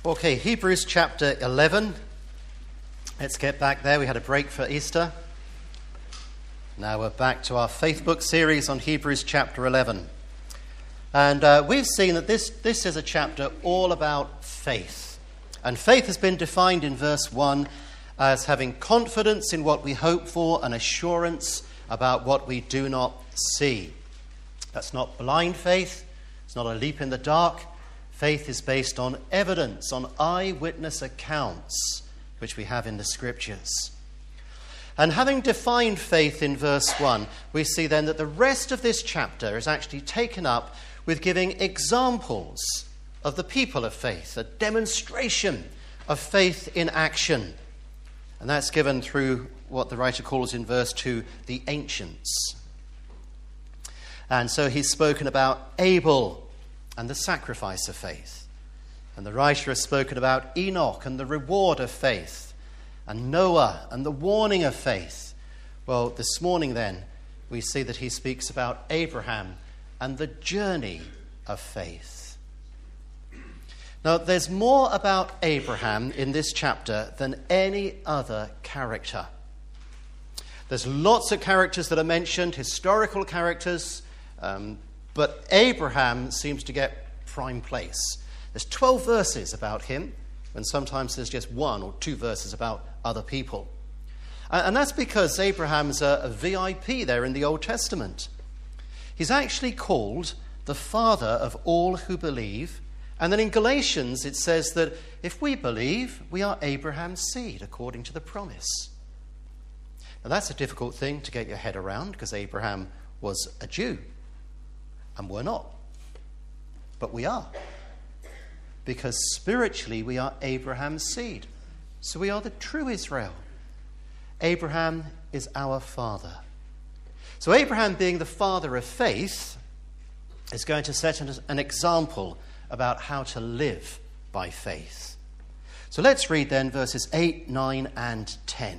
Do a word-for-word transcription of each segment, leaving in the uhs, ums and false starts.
Okay, Hebrews chapter eleven. Let's get back there. We had a break for Easter. Now we're back to our Faith Book series on Hebrews chapter eleven. And uh, we've seen that this, this is a chapter all about faith. And faith has been defined in verse one as having confidence in what we hope for and assurance about what we do not see. That's not blind faith. It's not a leap in the dark. Faith is based on evidence, on eyewitness accounts, which we have in the Scriptures. And having defined faith in verse one, we see then that the rest of this chapter is actually taken up with giving examples of the people of faith, a demonstration of faith in action. And that's given through what the writer calls in verse two, the ancients. And so he's spoken about Abel and the sacrifice of faith. And the writer has spoken about Enoch and the reward of faith, and Noah and the warning of faith. Well, this morning then, we see that he speaks about Abraham and the journey of faith. Now, there's more about Abraham in this chapter than any other character. There's lots of characters that are mentioned, historical characters, um, but Abraham seems to get prime place. There's twelve verses about him, and sometimes there's just one or two verses about other people. And that's because Abraham's a, a V I P there in the Old Testament. He's actually called the father of all who believe. And then in Galatians it says that if we believe, we are Abraham's seed according to the promise. Now that's a difficult thing to get your head around because Abraham was a Jew. And we're not. But we are. Because spiritually we are Abraham's seed. So we are the true Israel. Abraham is our father. So Abraham, being the father of faith, is going to set an example about how to live by faith. So let's read then verses eight, nine, and ten.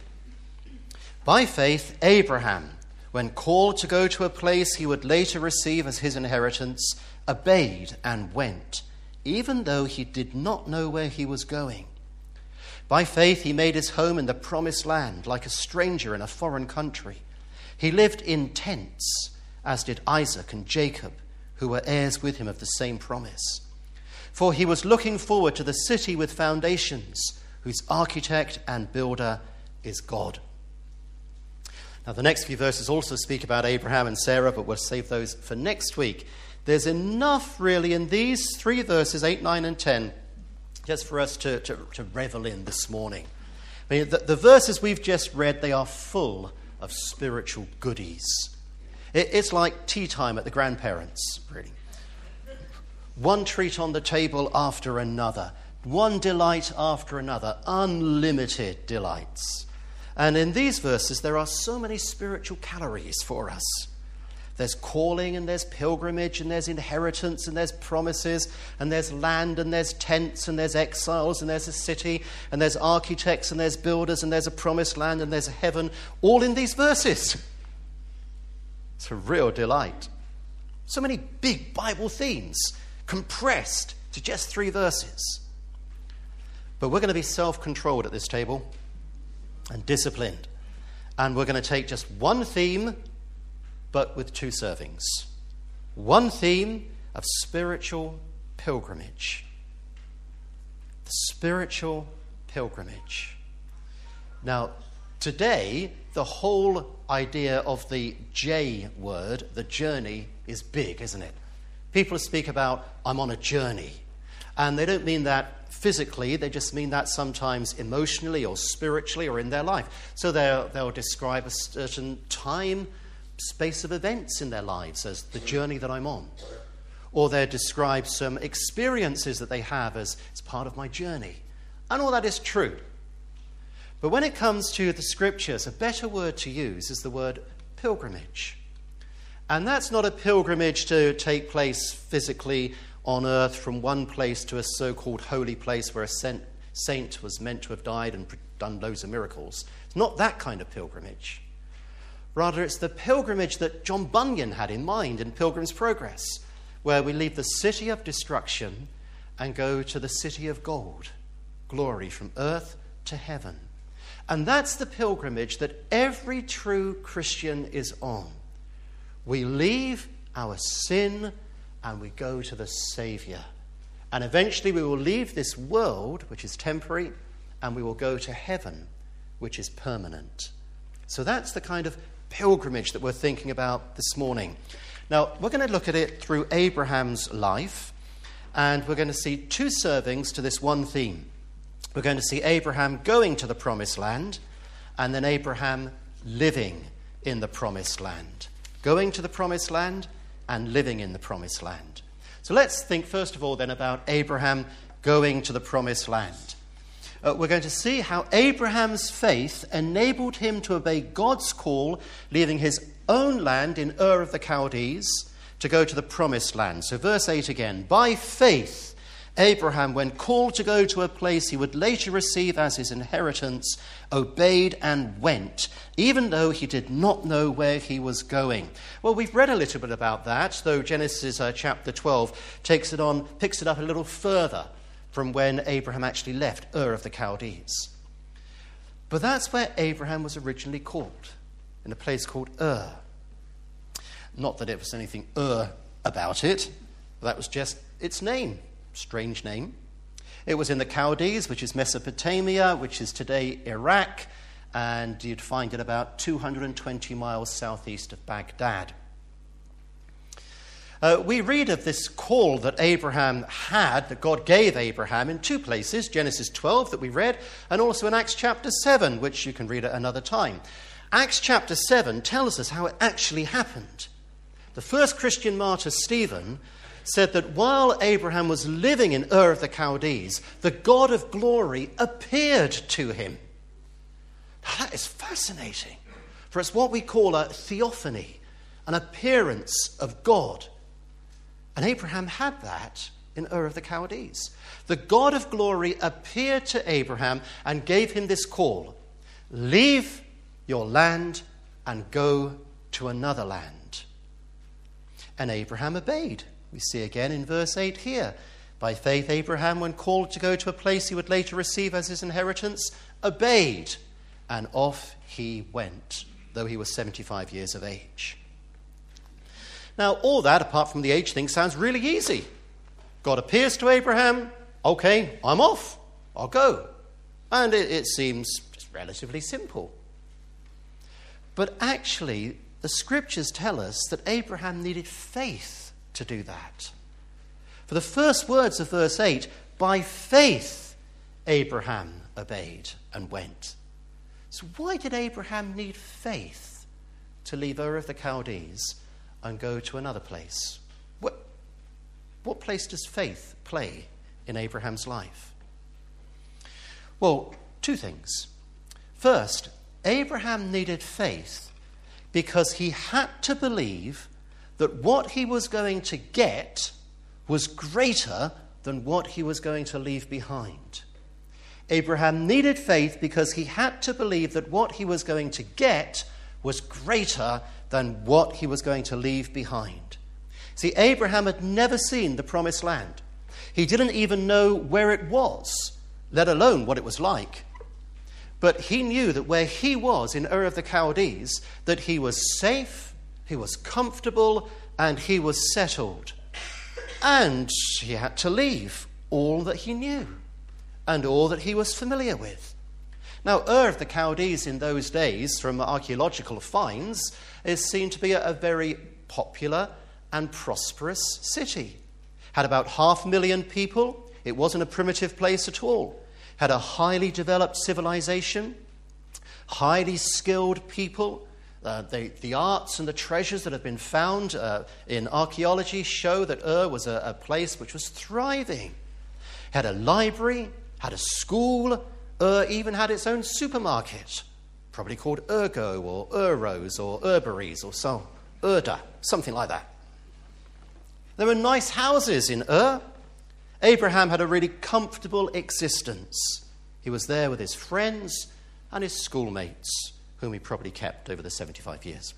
By faith, Abraham, when called to go to a place he would later receive as his inheritance, obeyed and went, even though he did not know where he was going. By faith he made his home in the promised land, like a stranger in a foreign country. He lived in tents, as did Isaac and Jacob, who were heirs with him of the same promise. For he was looking forward to the city with foundations, whose architect and builder is God. Now, the next few verses also speak about Abraham and Sarah, but we'll save those for next week. There's enough, really, in these three verses, eight, nine, and ten, just for us to, to, to revel in this morning. I mean, the, the verses we've just read, they are full of spiritual goodies. It, it's like tea time at the grandparents', really. One treat on the table after another, one delight after another, unlimited delights. And in these verses, there are so many spiritual calories for us. There's calling, and there's pilgrimage, and there's inheritance, and there's promises, and there's land, and there's tents, and there's exiles, and there's a city, and there's architects, and there's builders, and there's a promised land, and there's a heaven, all in these verses. It's a real delight. So many big Bible themes compressed to just three verses. But we're going to be self-controlled at this table and disciplined. And we're going to take just one theme, but with two servings. One theme of spiritual pilgrimage. The spiritual pilgrimage. Now, today, the whole idea of the J word, the journey, is big, isn't it? People speak about, I'm on a journey. And they don't mean that physically, they just mean that sometimes emotionally or spiritually or in their life. So they'll, they'll describe a certain time, space of events in their lives as the journey that I'm on. Or they'll describe some experiences that they have as, as part of my journey. And all that is true. But when it comes to the Scriptures, a better word to use is the word pilgrimage. And that's not a pilgrimage to take place physically on earth from one place to a so-called holy place where a saint was meant to have died and done loads of miracles. It's not that kind of pilgrimage. Rather, it's the pilgrimage that John Bunyan had in mind in Pilgrim's Progress, where we leave the city of destruction and go to the city of gold, glory from earth to heaven. And that's the pilgrimage that every true Christian is on. We leave our sin and we go to the Saviour. And eventually we will leave this world, which is temporary, and we will go to heaven, which is permanent. So that's the kind of pilgrimage that we're thinking about this morning. Now, we're going to look at it through Abraham's life, and we're going to see two servings to this one theme. We're going to see Abraham going to the promised land, and then Abraham living in the promised land. Going to the promised land and living in the promised land. So let's think first of all then about Abraham going to the promised land. Uh, we're going to see how Abraham's faith enabled him to obey God's call, leaving his own land in Ur of the Chaldees to go to the promised land. So verse eight again. By faith, Abraham, when called to go to a place he would later receive as his inheritance, obeyed and went, even though he did not know where he was going. Well, we've read a little bit about that, though Genesis uh, chapter twelve takes it on, picks it up a little further from when Abraham actually left Ur of the Chaldees. But that's where Abraham was originally called, in a place called Ur. Not that it was anything Ur about it, that was just its name. Strange name. It was in the Chaldees, which is Mesopotamia, which is today Iraq, and you'd find it about two hundred twenty miles southeast of Baghdad. Uh, we read of this call that Abraham had, that God gave Abraham, in two places, Genesis twelve that we read, and also in Acts chapter seven, which you can read at another time. Acts chapter seven tells us how it actually happened. The first Christian martyr, Stephen, said that while Abraham was living in Ur of the Chaldees, the God of glory appeared to him. Now that is fascinating, for it's what we call a theophany, an appearance of God. And Abraham had that in Ur of the Chaldees. The God of glory appeared to Abraham and gave him this call: leave your land and go to another land. And Abraham obeyed. We see again in verse eight here. By faith, Abraham, when called to go to a place he would later receive as his inheritance, obeyed, and off he went, though he was seventy-five years of age. Now, all that, apart from the age thing, sounds really easy. God appears to Abraham, okay, I'm off, I'll go. And it, it seems just relatively simple. But actually, the scriptures tell us that Abraham needed faith to do that. For the first words of verse eight, by faith Abraham obeyed and went. So why did Abraham need faith to leave Ur of the Chaldees and go to another place? What, what place does faith play in Abraham's life? Well, two things. First, Abraham needed faith because he had to believe that what he was going to get was greater than what he was going to leave behind. Abraham needed faith because he had to believe that what he was going to get was greater than what he was going to leave behind. See, Abraham had never seen the promised land. He didn't even know where it was, let alone what it was like. But he knew that where he was in Ur of the Chaldees, that he was safe, he was comfortable, and he was settled. And he had to leave all that he knew and all that he was familiar with. Now, Ur of the Chaldees in those days, from archaeological finds, is seen to be a, a very popular and prosperous city. Had about half a million people. It wasn't a primitive place at all. Had a highly developed civilization, highly skilled people. Uh, the, the arts and the treasures that have been found uh, in archaeology show that Ur was a, a place which was thriving. Had a library, had a school. Ur even had its own supermarket, probably called Ergo or Euros or Urberries or so, Urda, something like that. There were nice houses in Ur. Abraham had a really comfortable existence. He was there with his friends and his schoolmates, whom he probably kept over the seventy-five years.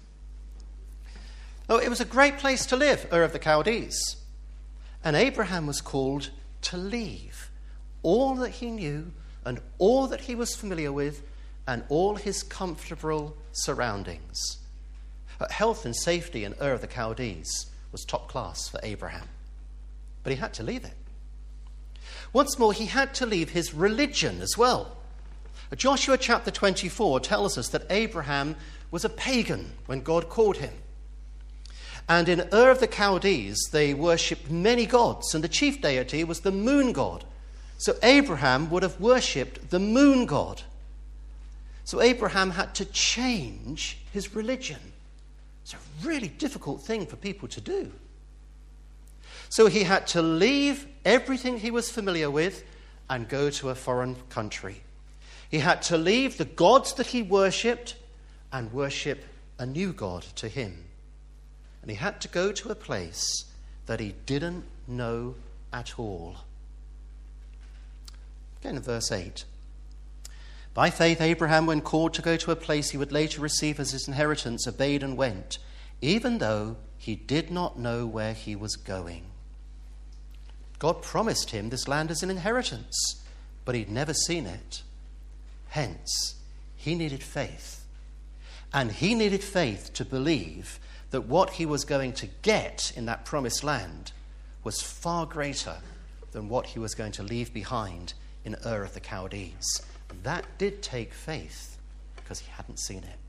Oh, it was a great place to live, Ur of the Chaldees. And Abraham was called to leave all that he knew and all that he was familiar with and all his comfortable surroundings. Uh, health and safety in Ur of the Chaldees was top class for Abraham, but he had to leave it. Once more, he had to leave his religion as well. Joshua chapter twenty-four tells us that Abraham was a pagan when God called him. And in Ur of the Chaldees, they worshipped many gods, and the chief deity was the moon god. So Abraham would have worshipped the moon god. So Abraham had to change his religion. It's a really difficult thing for people to do. So he had to leave everything he was familiar with and go to a foreign country. He had to leave the gods that he worshipped and worship a new God to him. And he had to go to a place that he didn't know at all. Again in verse eight. By faith, Abraham, when called to go to a place he would later receive as his inheritance, obeyed and went, even though he did not know where he was going. God promised him this land as an inheritance, but he'd never seen it. Hence, he needed faith. And he needed faith to believe that what he was going to get in that promised land was far greater than what he was going to leave behind in Ur of the Chaldees. That did take faith because he hadn't seen it.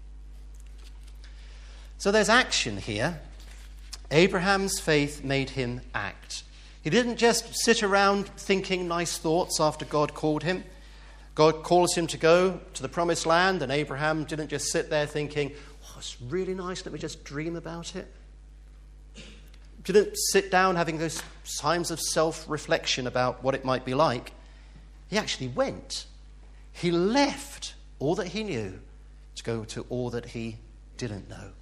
So there's action here. Abraham's faith made him act. He didn't just sit around thinking nice thoughts after God called him. God calls him to go to the promised land, and Abraham didn't just sit there thinking, oh, it's really nice, let me just dream about it. Didn't sit down having those times of self-reflection about what it might be like. He actually went. He left all that he knew to go to all that he didn't know.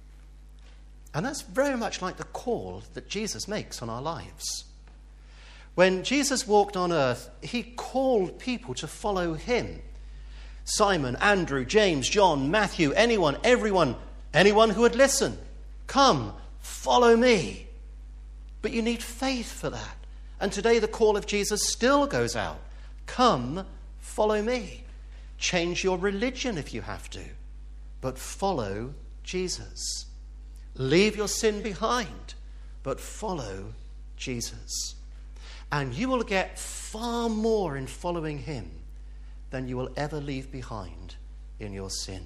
And that's very much like the call that Jesus makes on our lives. When Jesus walked on earth, he called people to follow him. Simon, Andrew, James, John, Matthew, anyone, everyone, anyone who would listen. Come, follow me. But you need faith for that. And today the call of Jesus still goes out. Come, follow me. Change your religion if you have to, but follow Jesus. Leave your sin behind, but follow Jesus. And you will get far more in following him than you will ever leave behind in your sin.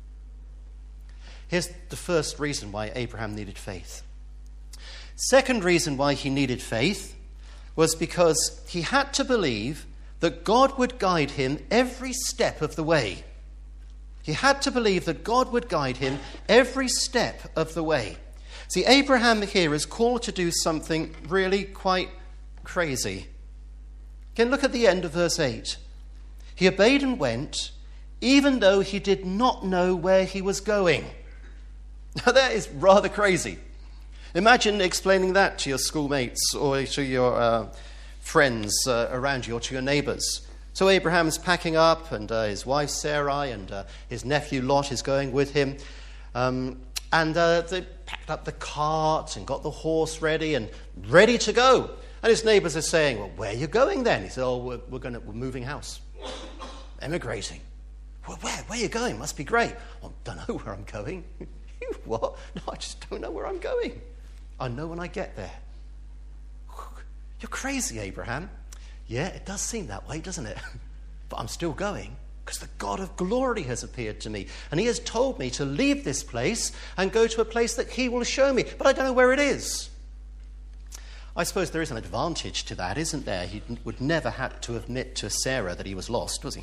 Here's the first reason why Abraham needed faith. Second reason why he needed faith was because he had to believe that God would guide him every step of the way. He had to believe that God would guide him every step of the way. See, Abraham here is called to do something really quite crazy. Again, look at the end of verse eight. He obeyed and went, even though he did not know where he was going. Now that is rather crazy. Imagine explaining that to your schoolmates or to your uh, friends uh, around you or to your neighbors. So Abraham's packing up, and uh, his wife Sarai and uh, his nephew Lot is going with him. Um, and uh, they packed up the cart and got the horse ready and ready to go. And his neighbors are saying, well, where are you going then? He said, oh, we're, we're, gonna, we're moving house. Emigrating. Well, where? Where are you going? Must be great. Well, I don't know where I'm going. You what? No, I just don't know where I'm going. I know when I get there. You're crazy, Abraham. Yeah, it does seem that way, doesn't it? But I'm still going because the God of glory has appeared to me. And he has told me to leave this place and go to a place that he will show me. But I don't know where it is. I suppose there is an advantage to that, isn't there? He would never have to admit to Sarah that he was lost, was he?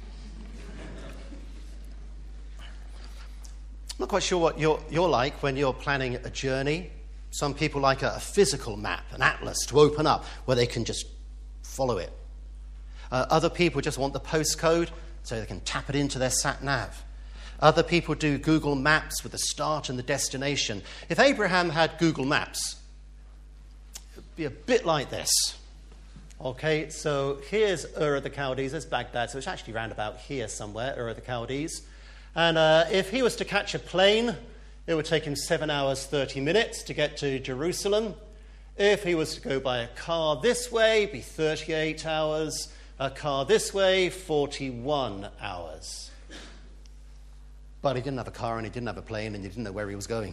I'm not quite sure what you're, you're like when you're planning a journey. Some people like a, a physical map, an atlas to open up where they can just follow it. Uh, other people just want the postcode so they can tap it into their sat-nav. Other people do Google Maps with the start and the destination. If Abraham had Google Maps, it would be a bit like this. Okay, so here's Ur of the Chaldees, there's Baghdad, so it's actually round about here somewhere, Ur of the Chaldees. And uh, if he was to catch a plane, it would take him seven hours, thirty minutes to get to Jerusalem. If he was to go by a car this way, it'd be thirty-eight hours. A car this way, forty-one hours. But he didn't have a car and he didn't have a plane and he didn't know where he was going.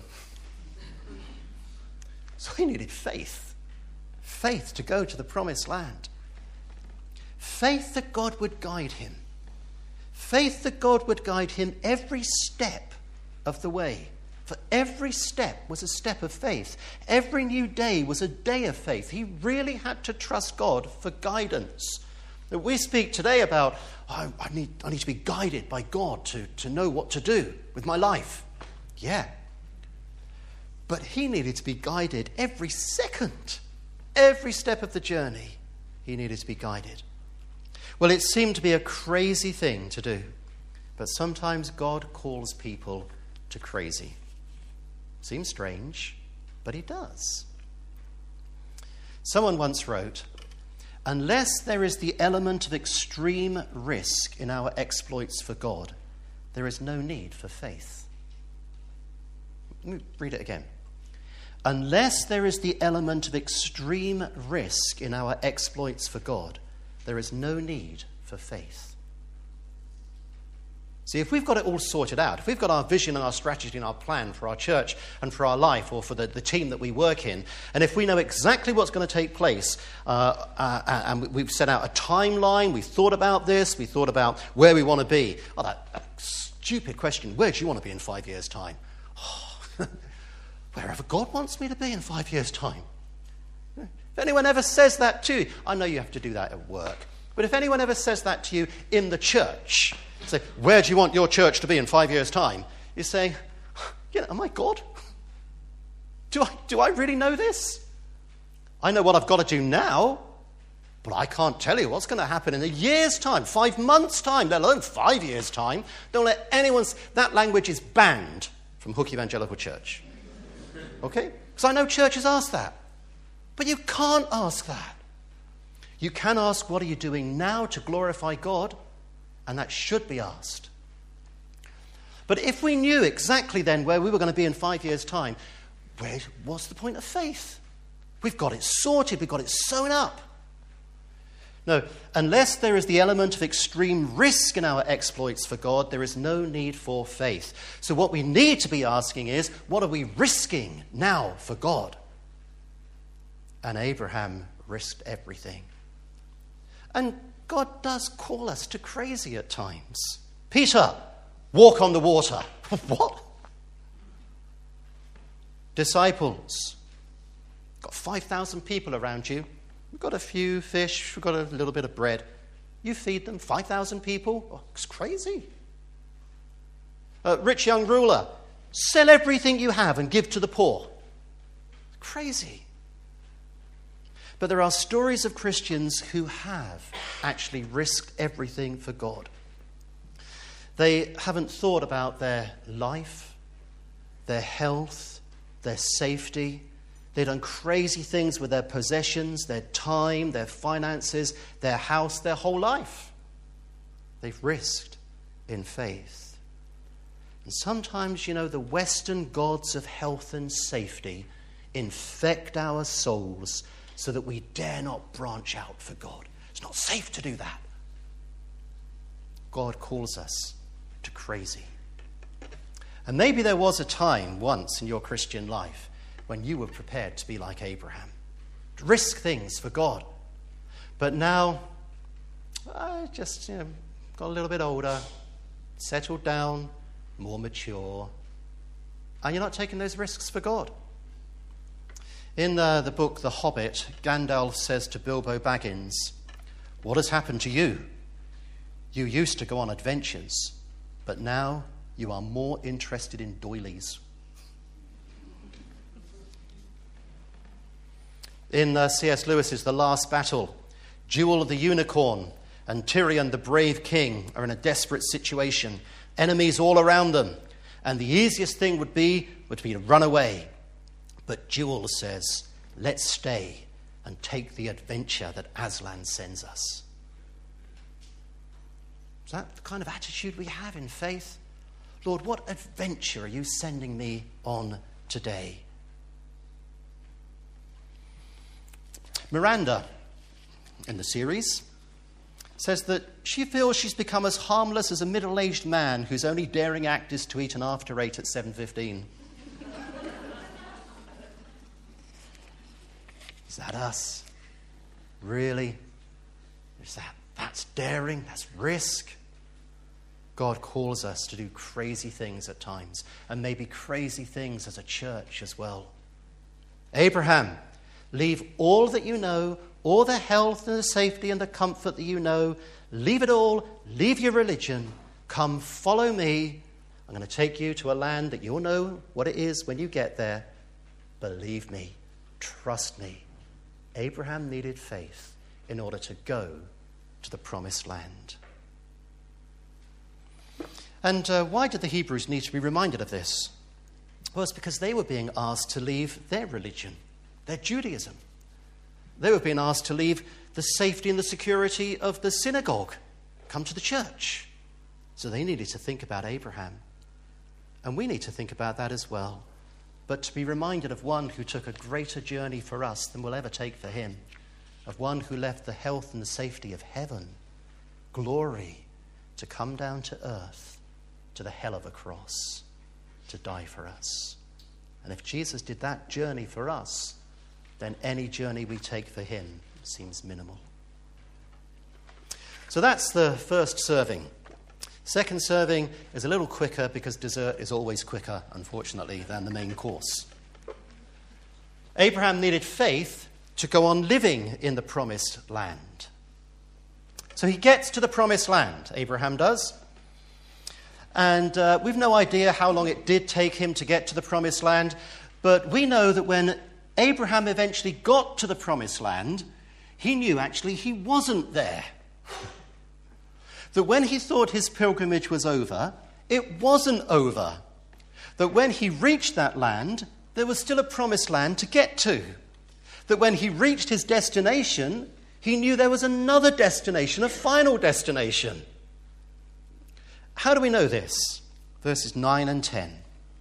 So he needed faith. Faith to go to the promised land. Faith that God would guide him. Faith that God would guide him every step of the way. For every step was a step of faith. Every new day was a day of faith. He really had to trust God for guidance. We speak today about, oh, I need, I need to be guided by God to, to know what to do with my life. Yeah. But he needed to be guided every second. Every step of the journey, he needed to be guided. Well, it seemed to be a crazy thing to do. But sometimes God calls people to crazy. Seems strange, but he does. Someone once wrote, unless there is the element of extreme risk in our exploits for God, there is no need for faith. Let me read it again. Unless there is the element of extreme risk in our exploits for God, there is no need for faith. See, if we've got it all sorted out, if we've got our vision and our strategy and our plan for our church and for our life or for the, the team that we work in, and if we know exactly what's going to take place, uh, uh, and we've set out a timeline, we've thought about this, we thought about where we want to be. Oh, that, that stupid question, where do you want to be in five years' time? Oh, wherever God wants me to be in five years' time. If anyone ever says that to you, I know you have to do that at work, but if anyone ever says that to you in the church, say, where do you want your church to be in five years' time? You say, you know, am I God? Do I, do I really know this? I know what I've got to do now, but I can't tell you what's going to happen in a year's time, five months' time, let alone five years' time. Don't let anyone... That language is banned from Hook Evangelical Church. Okay? Because I know churches ask that. But you can't ask that. You can ask, what are you doing now to glorify God? And that should be asked. But if we knew exactly then where we were going to be in five years' time, where, what's the point of faith? We've got it sorted. We've got it sewn up. No, unless there is the element of extreme risk in our exploits for God, there is no need for faith. So what we need to be asking is, what are we risking now for God? And Abraham risked everything. And God does call us to crazy at times. Peter, walk on the water. What? Disciples, got five thousand people around you. We've got a few fish, we've got a little bit of bread. You feed them, five thousand people? Oh, it's crazy. Uh, rich young ruler, sell everything you have and give to the poor. It's crazy. But there are stories of Christians who have actually risked everything for God. They haven't thought about their life, their health, their safety. They've done crazy things with their possessions, their time, their finances, their house, their whole life. They've risked in faith. And sometimes, you know, the Western gods of health and safety infect our souls so that we dare not branch out for God. It's not safe to do that. God calls us to crazy. And maybe there was a time once in your Christian life when you were prepared to be like Abraham, to risk things for God. But now, I just, you know, got a little bit older, settled down, more mature, and you're not taking those risks for God. In the, the book The Hobbit, Gandalf says to Bilbo Baggins, what has happened to you? You used to go on adventures, but now you are more interested in doilies. In uh, C S Lewis's The Last Battle, Jewel of the Unicorn and Tyrion the Brave King are in a desperate situation. Enemies all around them. And the easiest thing would be, would be to run away. But Jewel says, let's stay and take the adventure that Aslan sends us. Is that the kind of attitude we have in faith? Lord, what adventure are you sending me on today? Miranda, in the series, says that she feels she's become as harmless as a middle-aged man whose only daring act is to eat an after eight at seven fifteen. Is that us? Really? Is that, that's daring? That's risk? God calls us to do crazy things at times, and maybe crazy things as a church as well. Abraham, leave all that you know, all the health and the safety and the comfort that you know. Leave it all. Leave your religion. Come follow me. I'm going to take you to a land that you'll know what it is when you get there. Believe me. Trust me. Abraham needed faith in order to go to the promised land. And uh, why did the Hebrews need to be reminded of this? Well, it's because they were being asked to leave their religion, their Judaism. They were being asked to leave the safety and the security of the synagogue, come to the church. So they needed to think about Abraham. And we need to think about that as well. But to be reminded of one who took a greater journey for us than we'll ever take for him, of one who left the health and the safety of heaven, glory, to come down to earth, to the hell of a cross, to die for us. And if Jesus did that journey for us, then any journey we take for him seems minimal. So that's the first serving. Second serving is a little quicker because dessert is always quicker, unfortunately, than the main course. Abraham needed faith to go on living in the promised land. So he gets to the promised land, Abraham does. And uh, we've no idea how long it did take him to get to the promised land, but we know that when Abraham eventually got to the promised land, he knew actually he wasn't there. That when he thought his pilgrimage was over, it wasn't over. That when he reached that land, there was still a promised land to get to. That when he reached his destination, he knew there was another destination, a final destination. How do we know this? Verses nine and ten.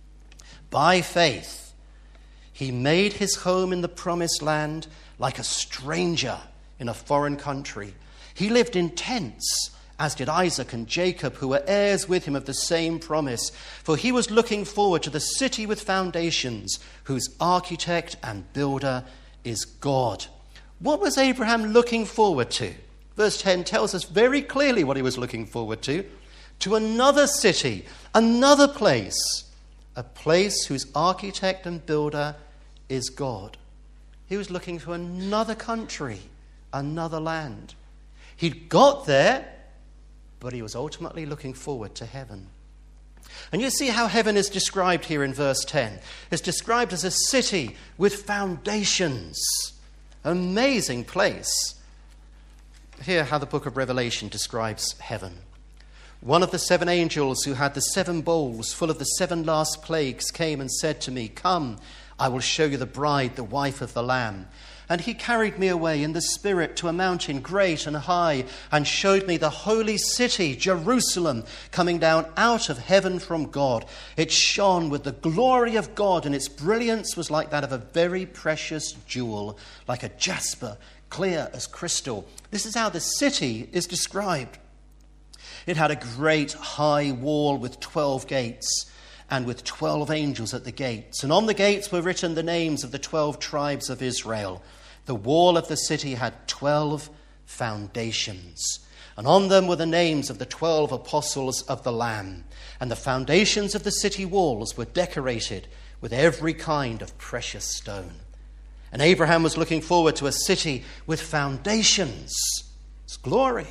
By faith, he made his home in the promised land like a stranger in a foreign country. He lived in tents, as did Isaac and Jacob, who were heirs with him of the same promise. For he was looking forward to the city with foundations, whose architect and builder is God. What was Abraham looking forward to? Verse ten tells us very clearly what he was looking forward to. To another city, another place, a place whose architect and builder is God. He was looking for another country, another land. He'd got there, but he was ultimately looking forward to heaven. And you see how heaven is described here in verse ten. It's described as a city with foundations. Amazing place. Hear how the book of Revelation describes heaven. One of the seven angels who had the seven bowls full of the seven last plagues came and said to me, "Come, I will show you the bride, the wife of the Lamb." And he carried me away in the Spirit to a mountain great and high, and showed me the holy city, Jerusalem, coming down out of heaven from God. It shone with the glory of God, and its brilliance was like that of a very precious jewel, like a jasper, clear as crystal. This is how the city is described. It had a great high wall with twelve gates, and with twelve angels at the gates. And on the gates were written the names of the twelve tribes of Israel. The wall of the city had twelve foundations, and on them were the names of the twelve apostles of the Lamb. And the foundations of the city walls were decorated with every kind of precious stone. And Abraham was looking forward to a city with foundations. It's glory.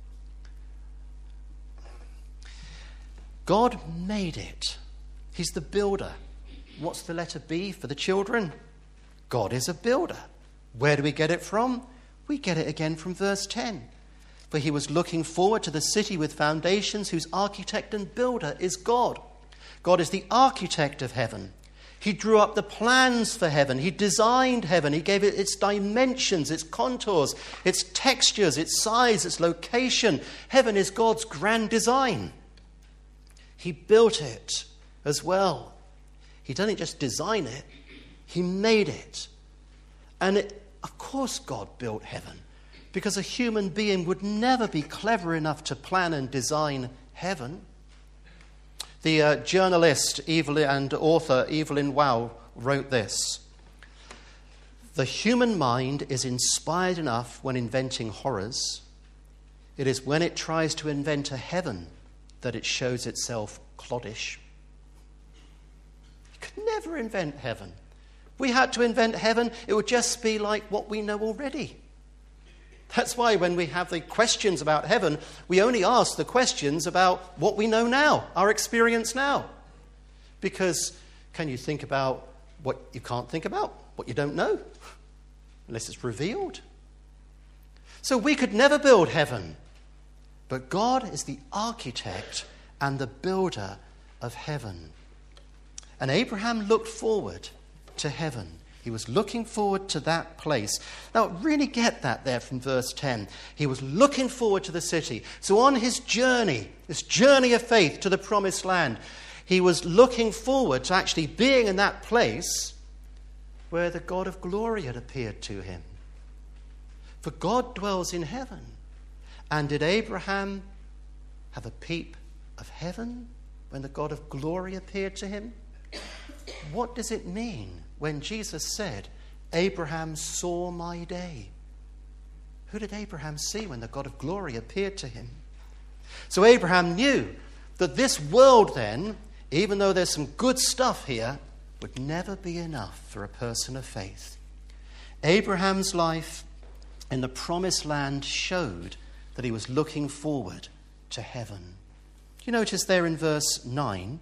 God made it. He's the builder. What's the letter B for the children? God is a builder. Where do we get it from? We get it again from verse ten. For he was looking forward to the city with foundations, whose architect and builder is God. God is the architect of heaven. He drew up the plans for heaven. He designed heaven. He gave it its dimensions, its contours, its textures, its size, its location. Heaven is God's grand design. He built it as well. He didn't just design it, he made it. And it, Of course God built heaven, because a human being would never be clever enough to plan and design heaven. The uh, journalist Evelyn, and author Evelyn Waugh wrote this: "The human mind is inspired enough when inventing horrors. It is when it tries to invent a heaven that it shows itself cloddish." You could never invent heaven. If we had to invent heaven, it would just be like what we know already. That's why when we have the questions about heaven, we only ask the questions about what we know now, our experience now. Because can you think about what you can't think about, what you don't know, unless it's revealed? So we could never build heaven, but God is the architect and the builder of heaven. And Abraham looked forward to heaven. He was looking forward to that place. Now, really get that there from verse ten. He was looking forward to the city. So on his journey, this journey of faith to the promised land, he was looking forward to actually being in that place where the God of glory had appeared to him. For God dwells in heaven. And did Abraham have a peep of heaven when the God of glory appeared to him? What does it mean when Jesus said, "Abraham saw my day"? Who did Abraham see when the God of glory appeared to him? So Abraham knew that this world then, even though there's some good stuff here, would never be enough for a person of faith. Abraham's life in the promised land showed that he was looking forward to heaven. You notice there in verse nine,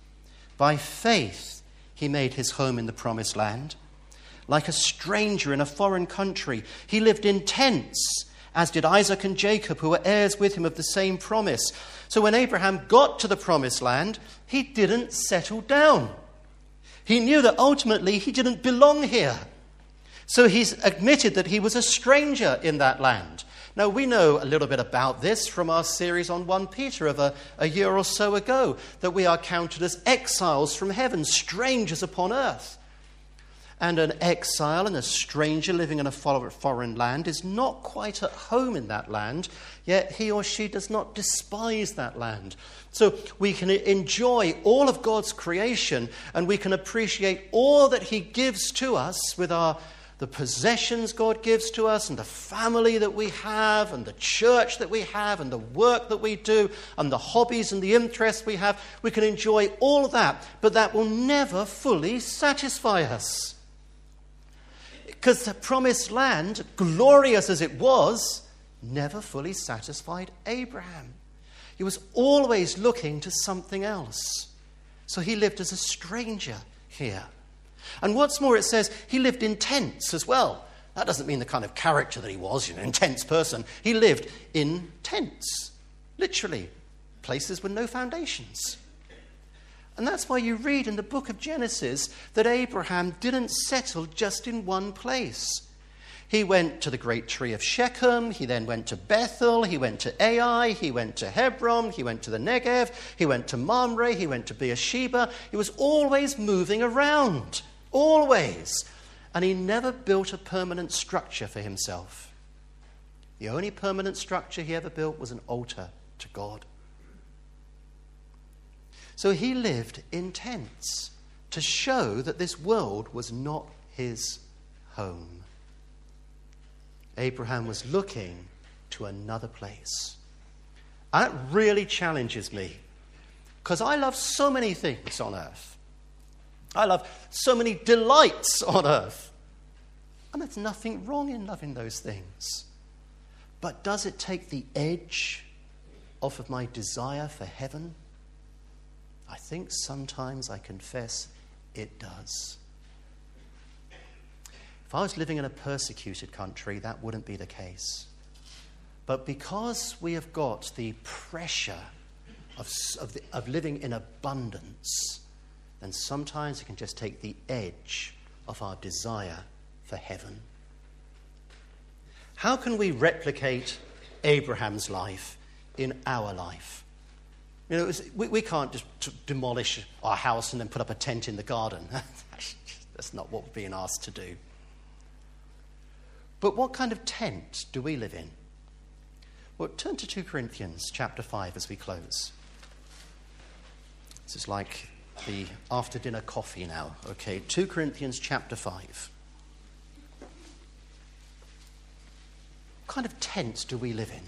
by faith he made his home in the promised land. Like a stranger in a foreign country, he lived in tents, as did Isaac and Jacob, who were heirs with him of the same promise. So when Abraham got to the promised land, he didn't settle down. He knew that ultimately he didn't belong here. So he's admitted that he was a stranger in that land. Now, we know a little bit about this from our series on First Peter of a, a year or so ago, that we are counted as exiles from heaven, strangers upon earth. And an exile and a stranger living in a foreign land is not quite at home in that land, yet he or she does not despise that land. So we can enjoy all of God's creation, and we can appreciate all that he gives to us with our the possessions God gives to us, and the family that we have, and the church that we have, and the work that we do, and the hobbies and the interests we have. We can enjoy all of that, but that will never fully satisfy us. Because the promised land, glorious as it was, never fully satisfied Abraham. He was always looking to something else. So he lived as a stranger here. And what's more, it says he lived in tents as well. That doesn't mean the kind of character that he was, you know, an intense person. He lived in tents, literally, places with no foundations. And that's why you read in the book of Genesis that Abraham didn't settle just in one place. He went to the great tree of Shechem, he then went to Bethel, he went to Ai, he went to Hebron, he went to the Negev, he went to Mamre, he went to Beersheba. He was always moving around. Always. And he never built a permanent structure for himself. The only permanent structure he ever built was an altar to God. So he lived in tents to show that this world was not his home. Abraham was looking to another place. And that really challenges me, because I love so many things on earth. I love so many delights on earth. And there's nothing wrong in loving those things. But does it take the edge off of my desire for heaven? I think sometimes, I confess, it does. If I was living in a persecuted country, that wouldn't be the case. But because we have got the pressure of, of, the, of living in abundance, then sometimes it can just take the edge of our desire for heaven. How can we replicate Abraham's life in our life? You know, it was, we, we can't just t- demolish our house and then put up a tent in the garden. That's not what we're being asked to do. What we can do But what kind of tent do we live in? Well, turn to two Corinthians chapter five as we close. This is like the after-dinner coffee now. Okay, two Corinthians chapter five. What kind of tent do we live in?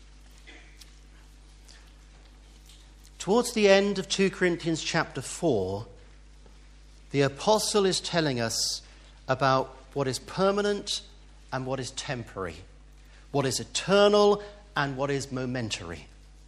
Towards the end of two Corinthians chapter four, the apostle is telling us about what is permanent and what is temporary, what is eternal and what is momentary.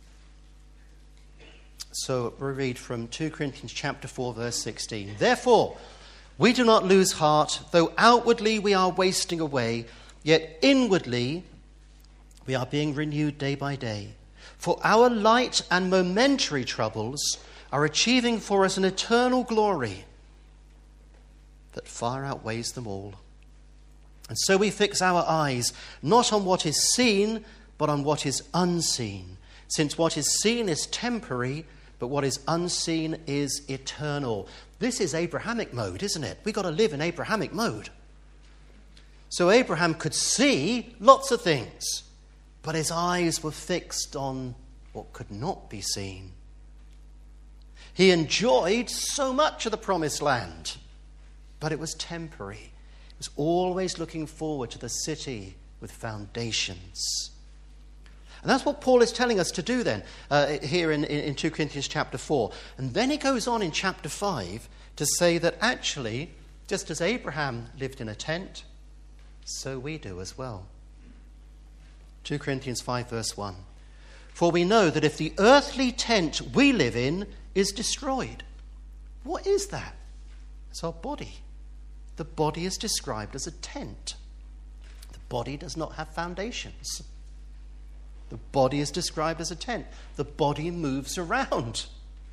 So we read from two Corinthians chapter four, verse sixteen. Therefore, we do not lose heart, though outwardly we are wasting away, yet inwardly we are being renewed day by day. For our light and momentary troubles are achieving for us an eternal glory that far outweighs them all. And so we fix our eyes not on what is seen, but on what is unseen. Since what is seen is temporary, but what is unseen is eternal. This is Abrahamic mode, isn't it? We've got to live in Abrahamic mode. So Abraham could see lots of things, but his eyes were fixed on what could not be seen. He enjoyed so much of the promised land, but it was temporary. He was always looking forward to the city with foundations. And that's what Paul is telling us to do then, uh, here in, in, in two Corinthians chapter four. And then he goes on in chapter five to say that actually, just as Abraham lived in a tent, so we do as well. two Corinthians five verse one. For we know that if the earthly tent we live in is destroyed. What is that? It's our body. The body is described as a tent. The body does not have foundations. The body is described as a tent. The body moves around.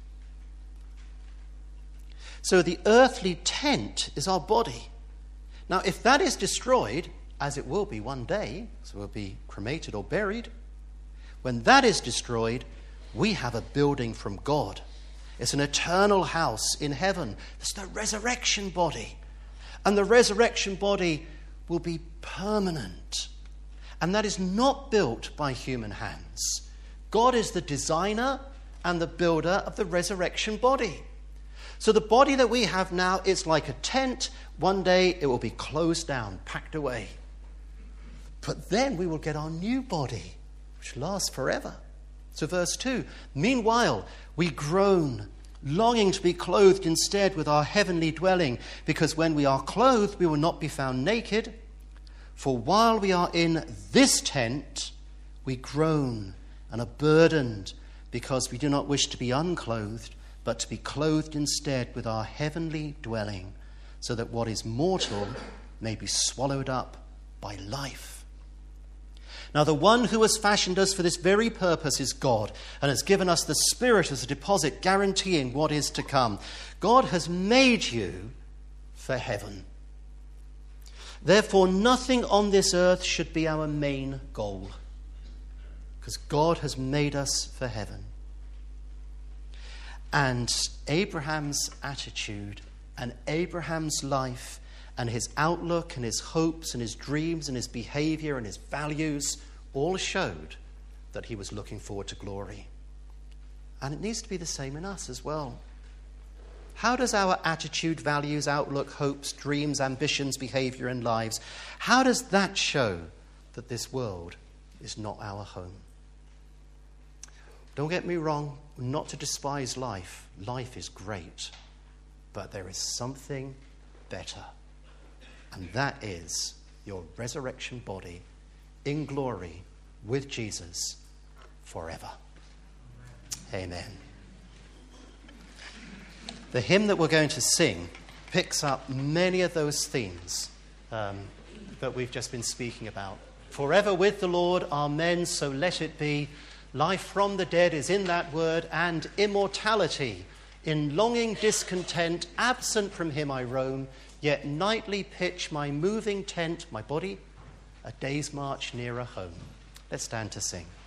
So the earthly tent is our body. Now, if that is destroyed, as it will be one day, so we'll be cremated or buried, when that is destroyed, we have a building from God. It's an eternal house in heaven. It's the resurrection body. And the resurrection body will be permanent. And that is not built by human hands. God is the designer and the builder of the resurrection body. So the body that we have now is like a tent. One day it will be closed down, packed away. But then we will get our new body, which lasts forever. So verse two, meanwhile we groan, longing to be clothed instead with our heavenly dwelling, because when we are clothed we will not be found naked. For while we are in this tent, we groan and are burdened, because we do not wish to be unclothed, but to be clothed instead with our heavenly dwelling, so that what is mortal may be swallowed up by life. Now the one who has fashioned us for this very purpose is God, and has given us the Spirit as a deposit guaranteeing what is to come. God has made you for heaven. Therefore, nothing on this earth should be our main goal, because God has made us for heaven. And Abraham's attitude and Abraham's life and his outlook and his hopes and his dreams and his behavior and his values all showed that he was looking forward to glory. And it needs to be the same in us as well. How does our attitude, values, outlook, hopes, dreams, ambitions, behavior, and lives, how does that show that this world is not our home? Don't get me wrong, not to despise life. Life is great. But there is something better. And that is your resurrection body in glory with Jesus forever. Amen. The hymn that we're going to sing picks up many of those themes um, that we've just been speaking about. Forever with the Lord, amen, so let it be. Life from the dead is in that word, and immortality. In longing discontent, absent from him I roam, yet nightly pitch my moving tent, my body, a day's march nearer home. Let's stand to sing.